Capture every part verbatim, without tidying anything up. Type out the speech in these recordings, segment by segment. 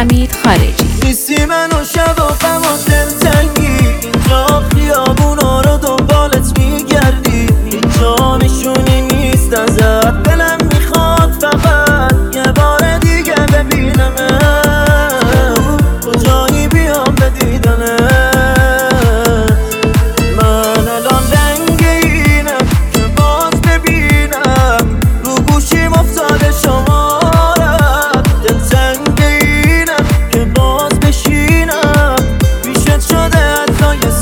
حمید خارجی. نیستی من و شب و غم و دلتنگی، اینجا خیابونا رو دنبالت میگردی، اینجا نشونی نیست ازت، دلم میخواد فقط یه بار دیگه ببینمت، کجایی بیام به دیدنت. من الان رنگ اینم که باز ببینم، رو گوشیم افتاده شمارت، دلتنگ اینم که باز بشینم پیشت شده حتی یه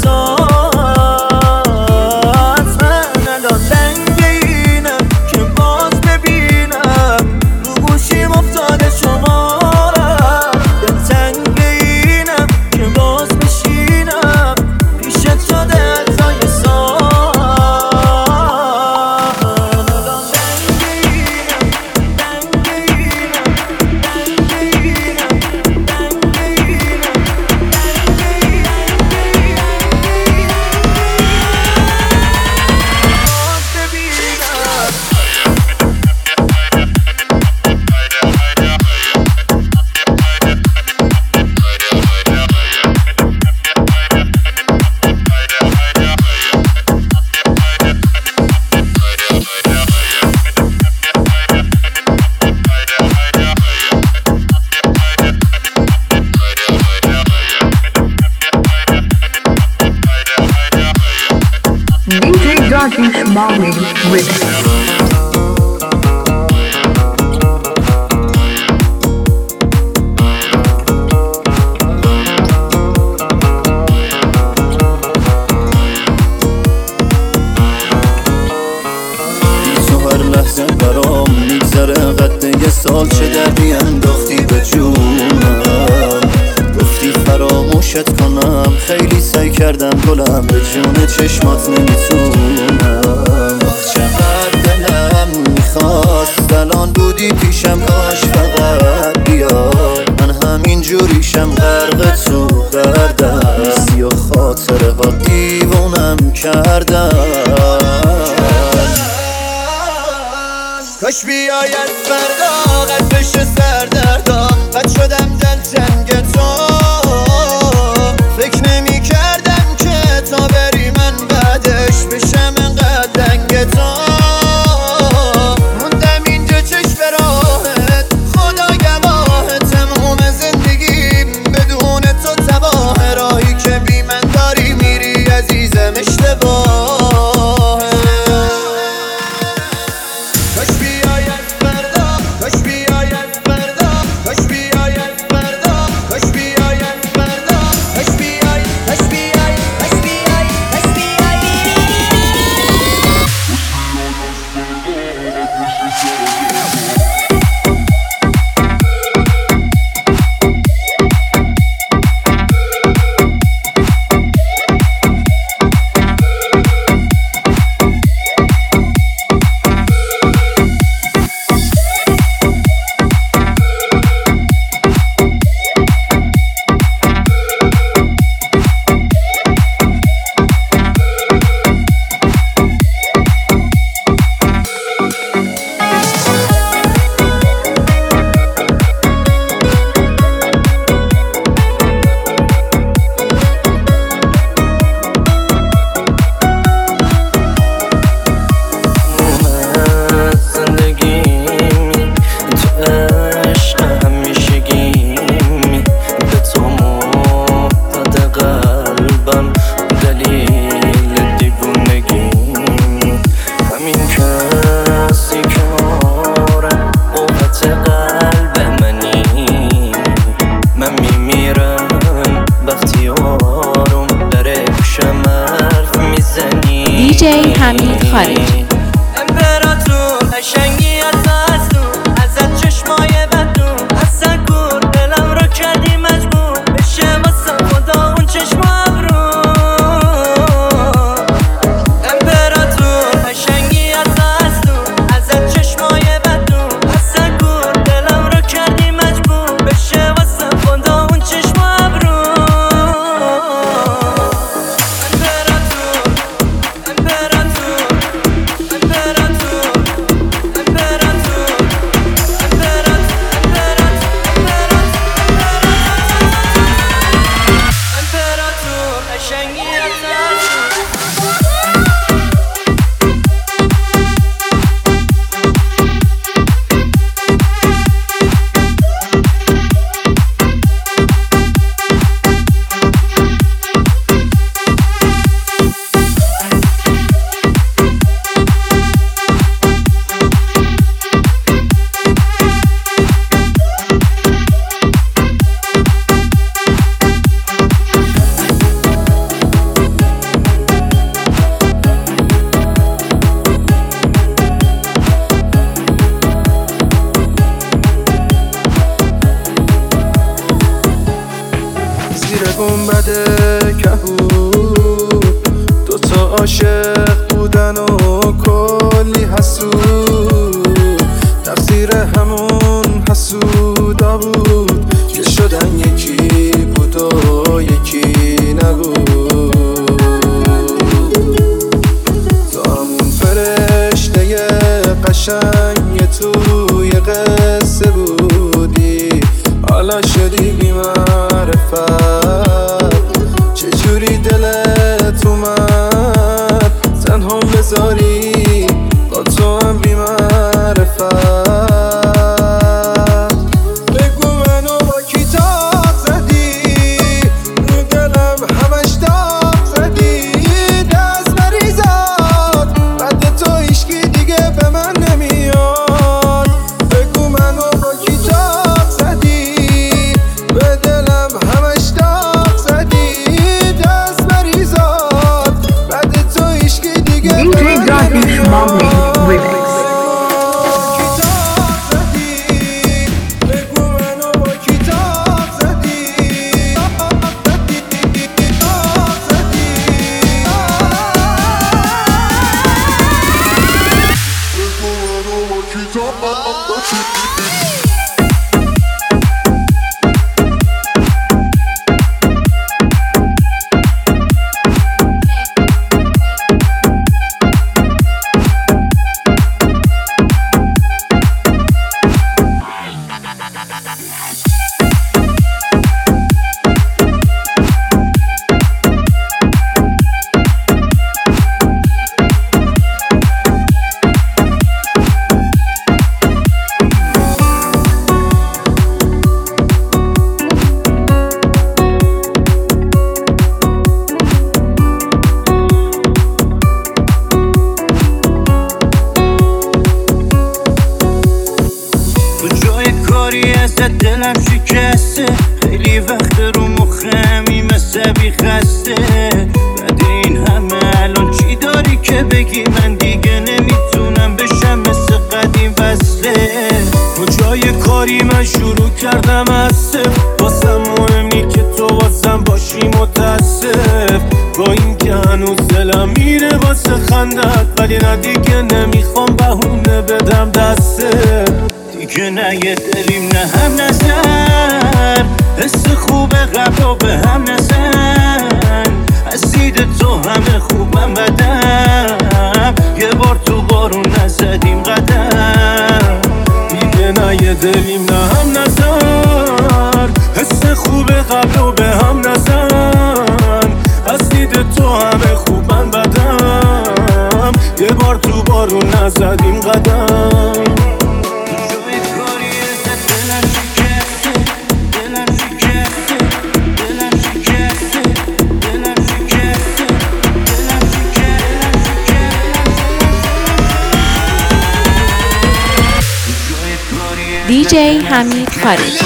ساعت. من الان رنگ اینم که باز ببینم، رو گوشیم افتاده شمارت، دلتنگ اینم که باز بشینم پیشت شده حتی یه ساعت. من الان رنگ اینم، رنگ اینم، رنگ اینم، رنگ اینم، باز ببینم. D J Darkish Mommy with هر لحظه برام میگذره قد یه سال، چه دردی انداختی به جونم، گفتی فراموشت کنم، خیلی سعی کردم گلم، به جون چشمات نمیتونم. آخ چقدر دلم میخواست الان بودی پیشم، کاش فقط بیای، من همین جوریشم غرق تو دردم، نیستی و خاطره ها دیوونم کردم. کاش بیای از فردا قد بشه سردردا، بد شدم دلتنگ تو، فکر نمی کردم که تا بری من بعدش بشم انقدر دنگ تو. موندم اینجا چشم به راهت، خدا گواه تموم زندگیم بدون تو تباه، راهی که بی من داری میری عزیزم اشتباه. کاش بیاید فردا، کاش بیاید فردا، کاش بیاید فردا، کاش بیاید فردا، کاش بیاید، کاش بیاید، کاش بیاید، کاش بیاید. دی جی حمید خارجی. امپراتور قشنگی از تو، ازت چشمای بدون، از سکور دلم رو کردی مجبور بشه واسه خدا اون چشم ابرو. امپراتور قشنگی از تو، ازت چشمای بدون، از سکور دلم رو کردی مجبور بشه واسه خدا اون چشم ابرو. امپراتور امپراتور زیر گنبد کهود دوتا عاشق بودن و کلی حسود، تقصیر همون حسودا بود که شدن یکی بود و یکی نبود. تو همون فرشته قشنگ توی قصه بودی، حالا شدی بی معرفت. چجوری دلت اومد تنها بذاری با تو هم بی معرفت؟ بگو منو با کی تاق زدی، رو دلم همش داغ زدی. دست مریزاد بعد تو هیچکی دیگه به من نمیاد. بگو منو با کی تاق زدی، به دلم همش داغ زدی. دست مریزاد بعد تو هیچکی دیگه به من نمیاد. دلم شکسته، خیلی وقت رو مخمی مثل بی خسته. بعد این همه الان چی داری که بگی؟ من دیگه نمیتونم بشم مثل قدیم وصله. کجای کاری من شروع کردم از صفر، واسم مهم نی که تو واسم باشی متاسف. با این که هنوز دلم میره واسه خندت، ولی نه دیگه نمیخوام بهونه بدم دسته. دیگه نه یه دلیم نه هم نزن، حس خوب قبل رو به هم نزن. از دید تو همه خوبم بدم، یه بار تو بارون نزدیم قدم. دیگه نه یه دلیم نه هم نزن، حس خوب قبل رو به هم نزن. از دید تو همه خوبم بدم، یه بار تو بارون نزدیم قدم. دی جی حمید خارجی.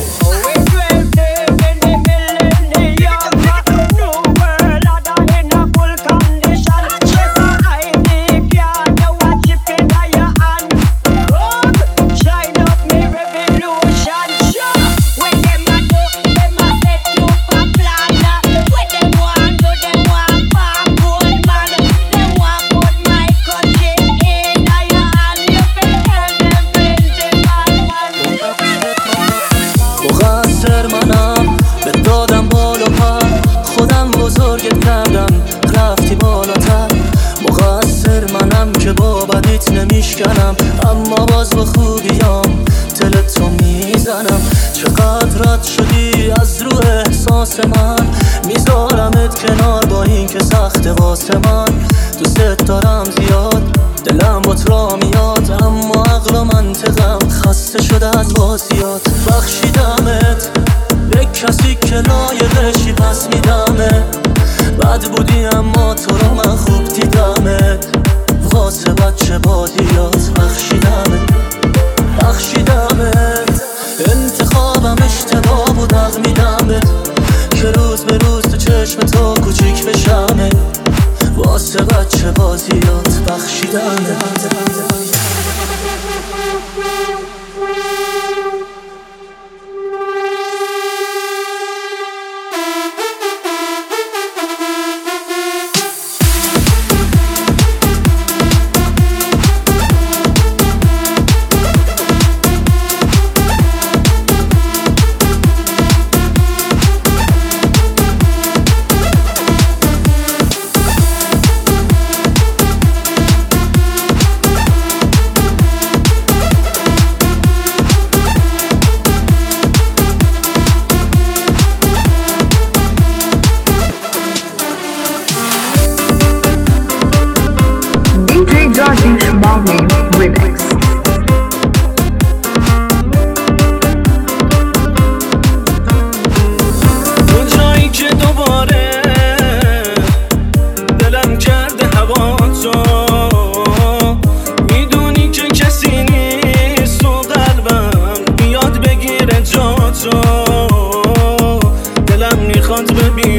اما باز با خوبیام دلتو میزنم. چقدر رد شدی از رو احساس من، میذارمت کنار با این که سخت واسه من. دوست دارم زیاد، دلم بات را میاد، اما عقل و منطقم خسته شده از بازیات. بخشیدمت به کسی که لایقشی پس میدمت. بد بودی اما تو رو من خوب دیدمت، واسه بچه بادیات بخشیدمت بخشیدمت. انتخابم اشتباه بود، حق میدمت که روز به روز تو چشم تو کوچیک بشمه. واسه بچه بازیات بخشیدمت. دلم میخواد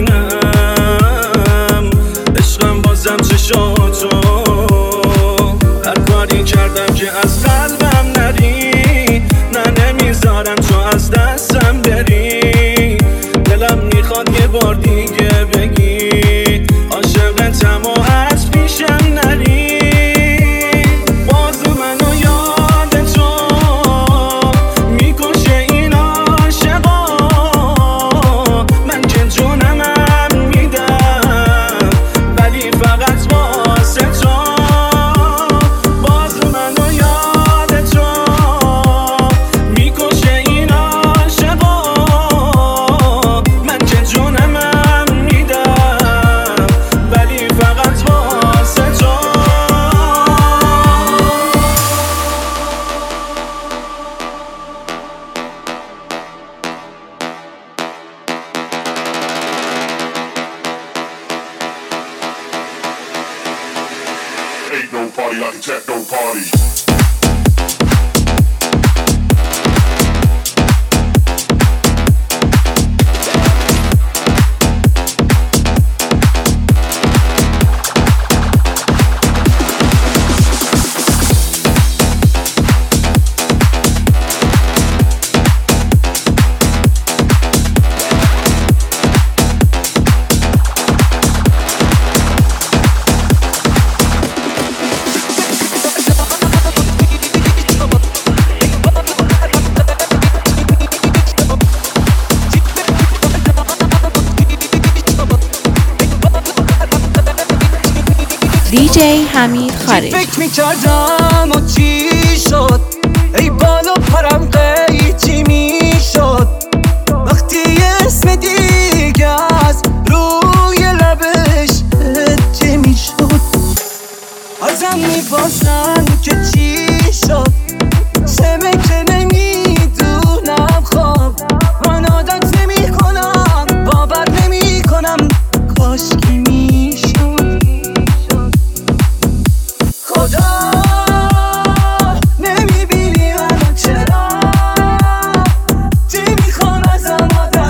ببینم عشقم بازم چشاتو. هر کاری کردم که از قلبم نری، نه نمیذارم تو از دستم بری. دلم میخواد یه بار دیگه بگی عاشقتم و از پیشم نری. باز منو یاد تو میکشه این عاشقا، من که جونمم میدم ولی فقط واسه تو. باز منو یاد تو میکشه این عاشقا، من که جونمم میدم ولی فقط واسه تو. Ain't no party like a techno party. دیجی حمید خارجی. فکر میکردم و چی شد، ای بالا پرم قیچی میشد وقتی اسم دیگه از روی لبش هجی میشد. ازم میپرسن که چی شد، سمه که نمیدونم خواب. من عادت نمی کنم، باور نمی کنم، کاشکی میشد. خدا نمیبینی منو چرا، چی میخوام ازم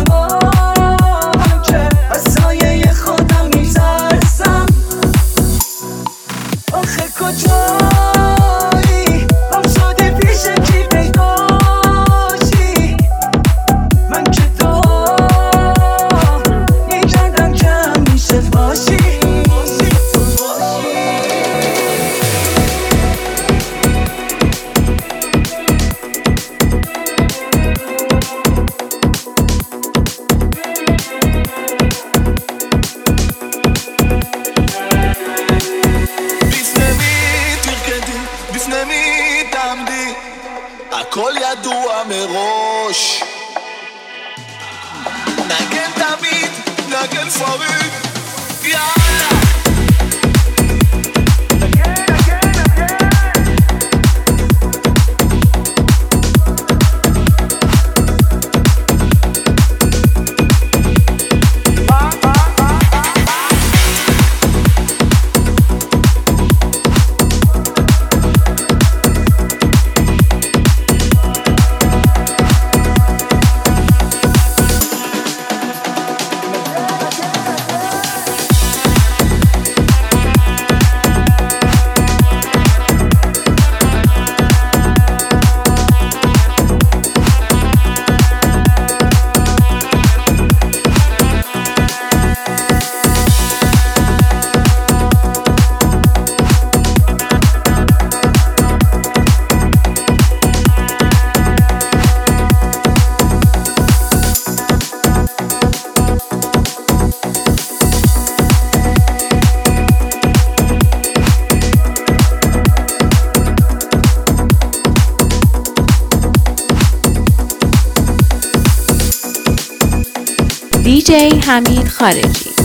آدمام که از سایه خودم میترسم. آخه کجایی هم شده پیشم کی پیداشی، من که تو میکردم که همیشه باشی. הכל ידוע מראש, נגן תמיד, נגן פריד, יאללה. دیجی حمید خارجی.